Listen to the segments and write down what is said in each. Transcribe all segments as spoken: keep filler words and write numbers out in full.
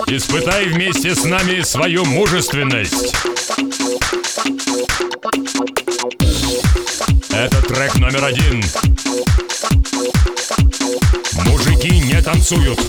Испытай вместе с нами свою мужественность. Это трек номер один. Мужики не танцуют.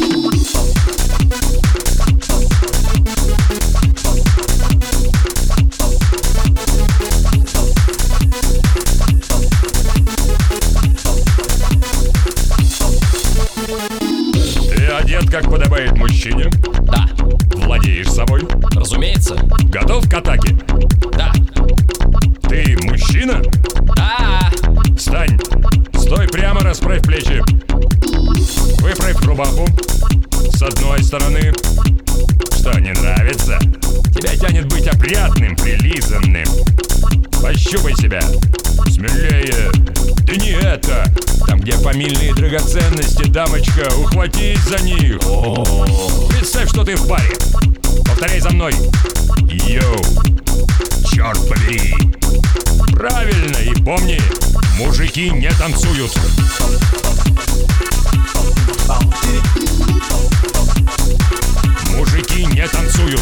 Ты одет, как подобает мужчине? Да. Владеешь собой? Разумеется. Готов к атаке? Да. Ты мужчина? Да. Встань. Стой прямо, расправь плечи. Выправь рубаху. С одной стороны. Что, не нравится? Тебя тянет быть опрятным, прилизанным. Пощупай себя. Смелее. Да не это. Там, где фамильные драгоценности, дамочка, ухватись за них. О-о-о. Представь, что ты в баре. Повторяй за мной. Йоу. Черт побери. Правильно, и помни, мужики не танцуют. Мужики не танцуют.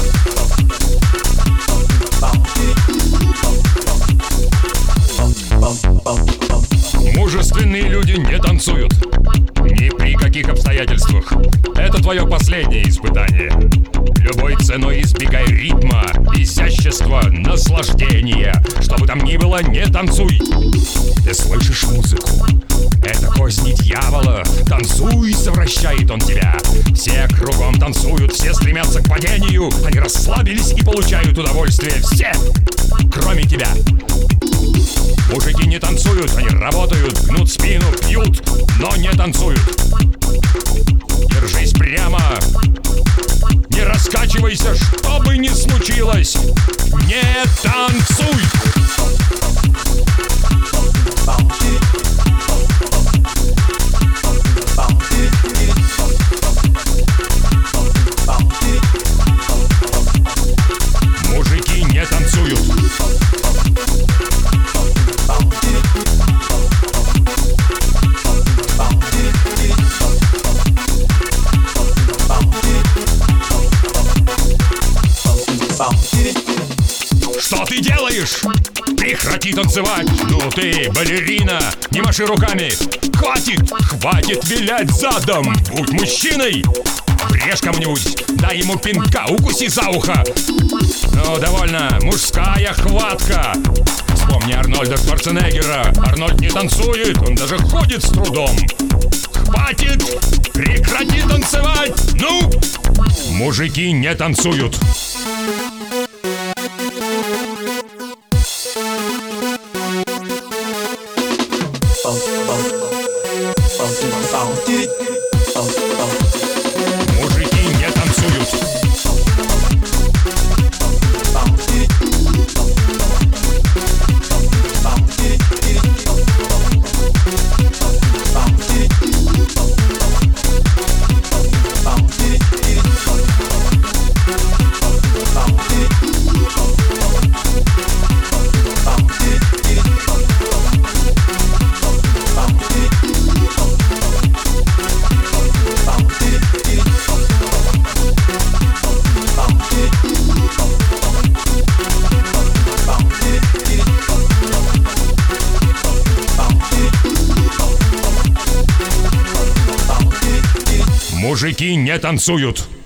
Мужественные люди не танцуют. Ни при каких обстоятельствах. Это твое последнее испытание. Любой ценой избегай ритма, изящества, наслаждения. Что бы там ни было, не танцуй. Ты слышишь музыку? Это козни дьявола. Танцуй, совращает он тебя. Все кругом танцуют, все стремятся к падению. Они расслабились и получают удовольствие. Все, кроме тебя. Мужики не танцуют, они работают, гнут спину, пьют, но не танцуют. Держись прямо. Не раскачивайся, что бы ни случилось. Не танцуй. Мужики не танцуют. Что ты делаешь? Прекрати танцевать! Ну ты, балерина! Не маши руками! Хватит! Хватит вилять задом! Будь мужчиной! Врежь кому-нибудь! Дай ему пинка! Укуси за ухо! Ну, довольно! Мужская хватка! Вспомни Арнольда Шварценеггера! Арнольд не танцует! Он даже ходит с трудом! Хватит! Прекрати танцевать! Ну! Мужики не танцуют! Мужики не танцуют. Мужики не танцуют.